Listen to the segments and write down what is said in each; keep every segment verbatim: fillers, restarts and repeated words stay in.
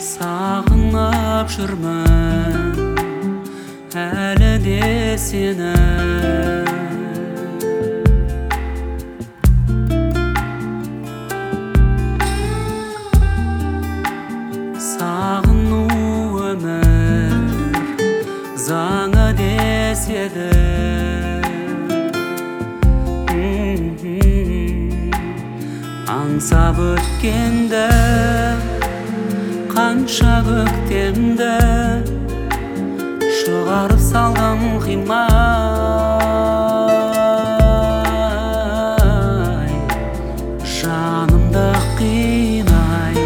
Сағынып жүрмін әлі де сені. Сағыну өмір заңы деседі. Аңсап өткенді қанша көктемді шығарып салдым қимай, жанымды қинай.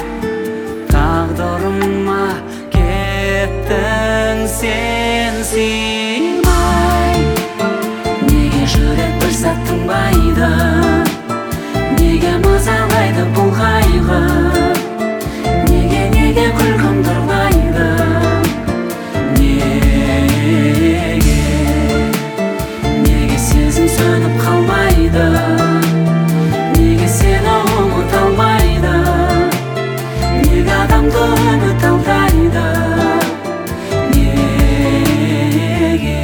Тағдырыма кеттің сен сыймай. Неге жүрек бір сәт тынбайды, неге мазалайды бұл қайғы, неге неге күлкім тұрлайды, неге неге сезім сөніп қалмайды, неге сені ұмыта алмайды, неге адамды үміт алдайды, неге.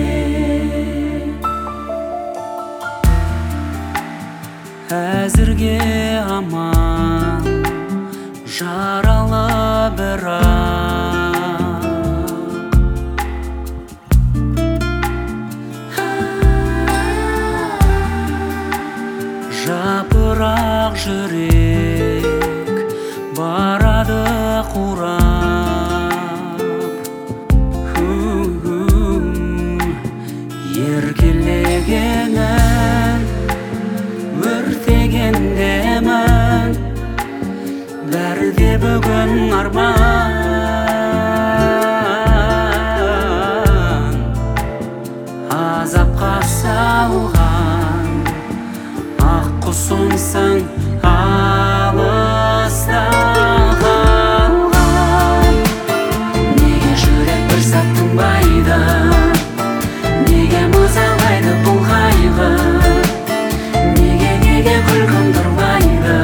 Әзірге аман жаралы бірақ, жапырақ жүрек барады қурап. Еркелегенін өртегендемін, бәрі де бүгін арман. Азапқа салған ақ құсымсың алыста қалған. Неге жүрек бір сәт тынбайды, неге мазалайды бұл қайғы, неге неге күлкім тұрлайды,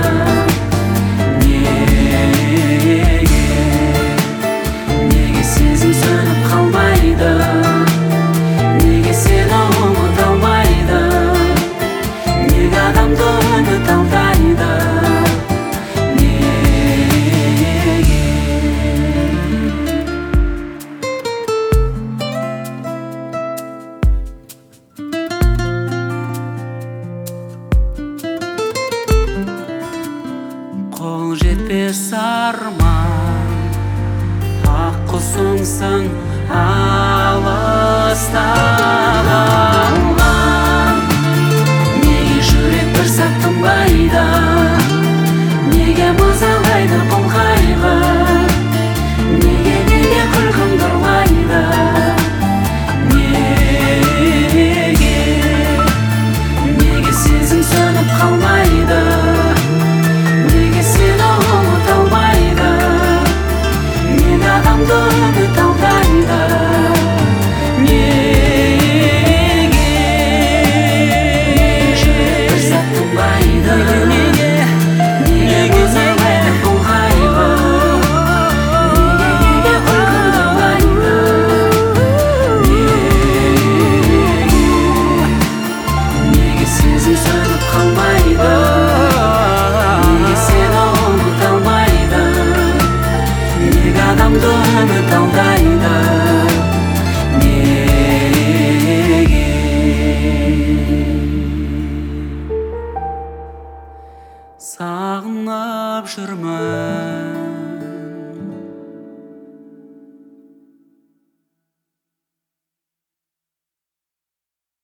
неге неге сезім сөніп қалмайды, неге сені ұмыта алмайды, неге адамды үміт алдайды, неге. Қол жетпес арман ақ құсымсың алыста қалған. Неге жүрек бір сәт тынбайды, неге мазалайды бұл қайғы, неге неге күлкім тұрлайды, неге неге сезім сөніп қалмайды, неге сені ұмыта алмайды, неге адамды үміт алдайды, неге жүрек бір сәт тынбайды, неге неге мазалайды бұл қайғы, неге неге күлкім тұрлайды, неге неге сезім сөніп қалмайды, неге сені ұмыта алмайды, неге адамды үміт алдайды, неге. Сағынып жүрмін